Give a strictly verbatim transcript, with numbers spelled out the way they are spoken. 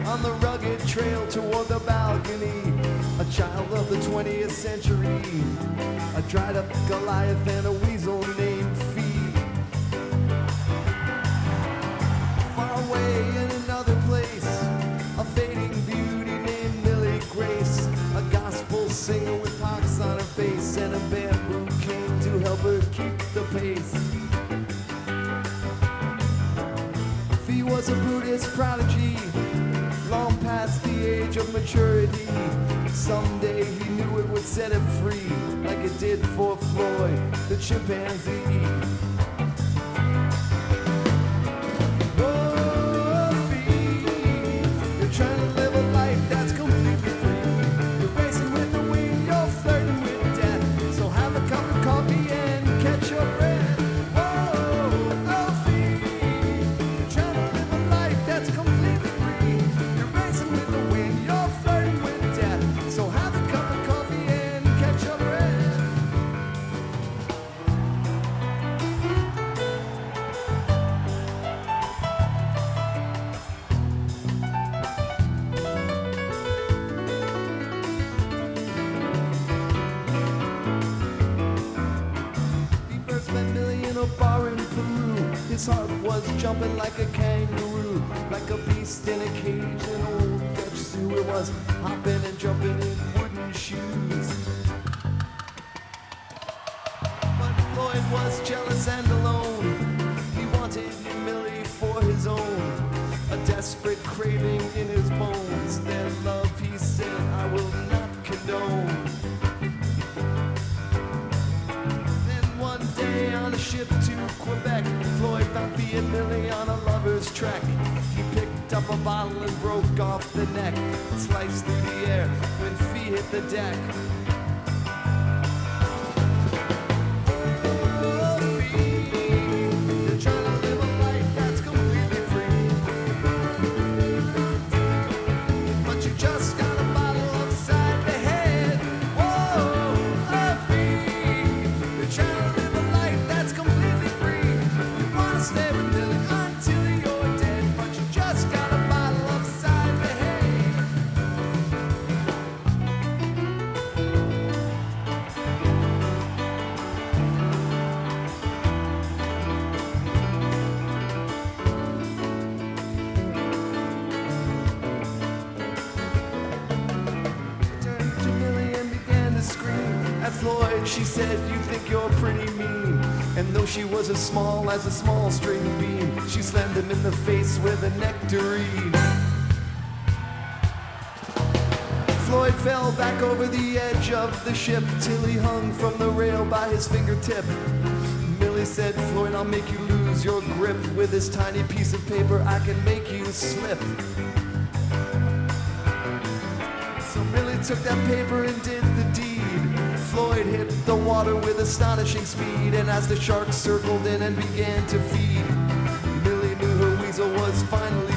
on the rugged trail toward the balcony. A child of the twentieth century, a dried up Goliath and a weasel named Fee. Far away in another place, a fading beauty named Millie Grace, a gospel singer with pox on her face and a bamboo cane to help her keep the pace. Fee was a Buddhist prodigy, long past the age of maturity. Someday he knew it would set him free, like it did for Floyd, the chimpanzee. Oh, Fee, you're trying to live a life that's completely free. You're racing with the wind, you're flirting with death. So have a cup of coffee and catch your breath. Oh, oh, Fee, you're trying to live a life that's completely free. You're racing with the wind, you're flirting with death. So have a cup of coffee and catch your breath. He first met Millie in a bar in Peru. His heart was jumping like a kangaroo, like a beast in a cage, an old Dutch zoo. It was hopping and jumping in wooden shoes. But Floyd was jealous and alone. He wanted Millie for his own, a desperate craving in his bones. Their love, he said, I will not condone. Then one day on a ship to Quebec, Floyd found Fee and Millie on a lover's trek. He picked up a bottle and broke off the neck. It sliced through the air when Fee hit the deck. Oh, Fee, you're trying to live a life that's completely free. But you just got a bottle upside the head. Whoa, oh, Fee, you're trying to live a life that's completely free. You wanna stay with Millie until you're dead, but you just got a bottle upside the head. Turned to Millie and began to scream at Floyd. She said, you think you're pretty mean. And though she was as small as a small string bean, she slammed him in the face with a nectarine. Floyd fell back over the edge of the ship till he hung from the rail by his fingertip. Millie said, Floyd, I'll make you lose your grip. With this tiny piece of paper I can make you slip. So Millie took that paper and did the deed. Floyd hit the water with astonishing speed, and as the shark circled in and began to feed, Millie knew her weasel was finally